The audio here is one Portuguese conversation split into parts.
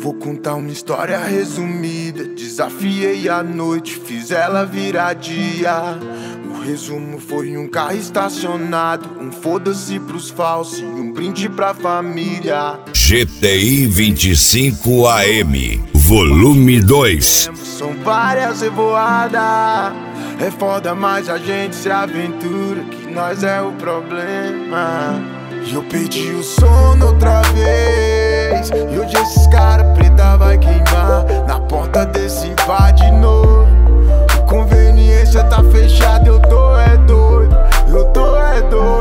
Vou contar uma história resumida. Desafiei a noite, fiz ela virar dia. O resumo foi um carro estacionado, um foda-se pros falsos e um brinde pra família. GTI 25 AM, volume 2. São várias revoadas. É foda, mas a gente se aventura, que nós é o problema. E eu perdi o sono outra vez, e hoje esses cara preta vai queimar na porta desse bar de novo. Conveniência tá fechada, eu tô é doido, eu tô é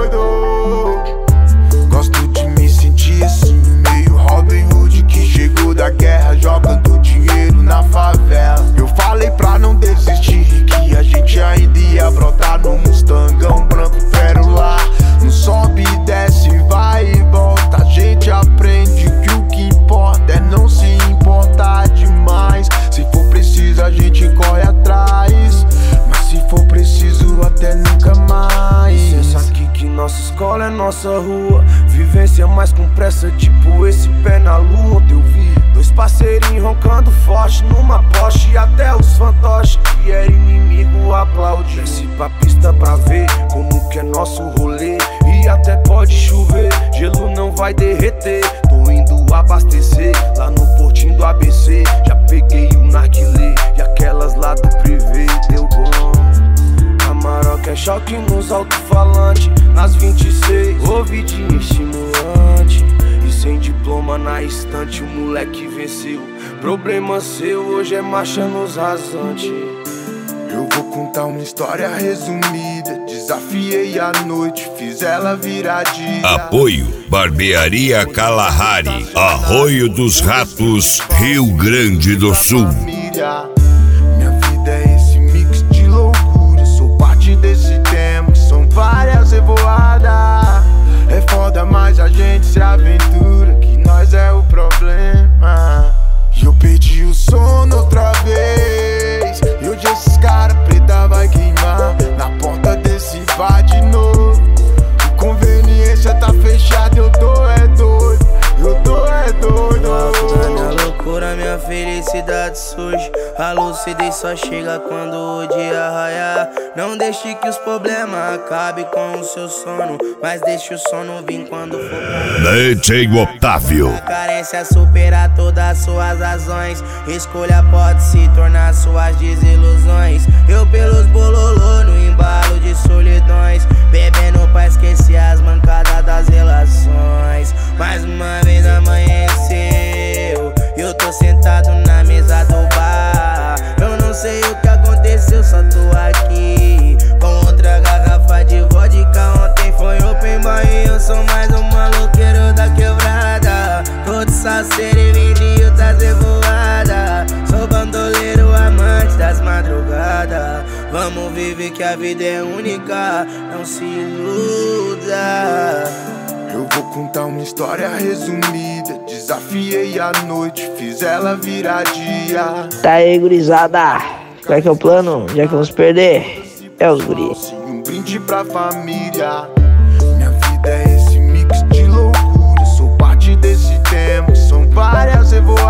doido. Gosto de me sentir assim, meio Robin Hood que chegou da guerra jogando dinheiro na favela. Eu falei pra não desistir, que a gente ainda ia brotar no Mustangão branco pérola. Não sobe e desce, vai e volta. A gente aprende que o que importa é não se importar demais. Se for preciso a gente corre atrás, mas se for preciso até nunca mais. Pensa aqui que nossa escola é nossa rua, vivência mais com pressa, tipo esse pé na lua. Ontem eu vi dois parceirinhos roncando forte numa Porsche, e até os fantoches que era inimigo aplaude. Desce pra pista pra ver como que é nosso rolê, e até pode chover, gelo não vai derreter. Tô indo abastecer lá no portinho do ABC. Já peguei o narguilé e aquelas lá do privê, deu bom. A Maroca é choque nos alto-falantes, nas 26, ouvidinho estimulante. E sem diploma na estante, o moleque venceu. Problema seu, hoje é marcha nos rasantes. Eu vou contar uma história resumida. Desafiei a noite, fiz ela virar dia. Apoio Barbearia Kalahari, Arroio dos Ratos, Rio Grande do Sul. Minha vida é esse mix de loucura, sou parte desse tema que são várias revoadas. É foda, mas a gente se aventura, que nós é o problema. E eu perdi o sono outra vez, e hoje esses cara preta vai queimar na porta desse bar de novo. Conveniência tá fechada, eu tô é doido, eu tô é doido. Na loucura minha felicidade surge, a lucidez só chega quando o dia raiar. Não deixe que os problemas acabem com o seu sono, mas deixe o sono vir quando for. DJ Otávio. A carência supera todas as suas razões, escolha pode se tornar suas desilusões. Eu pelos bololô no embalo de solidões, bebendo pra esquecer as mancadas das relações. Mais uma vez amanheceu, eu tô sentado na mesa do bar. Eu não sei o que aconteceu, só tô aqui com outra garrafa de vodka. Ontem foi open bar e eu sou mais um maloqueiro da quebrada. Tô de salseiro e vinil das revoadas, sou bandoleiro amante das madrugadas. Vamos viver que a vida é única, não se iluda. Eu vou contar uma história resumida. Desafiei a noite, fiz ela virar dia. Tá aí, gurizada, qual é que é o plano? Já que vamos perder, é os guris. Um brinde pra família. Minha vida é esse mix de loucura, sou parte desse tema que são várias revoluções.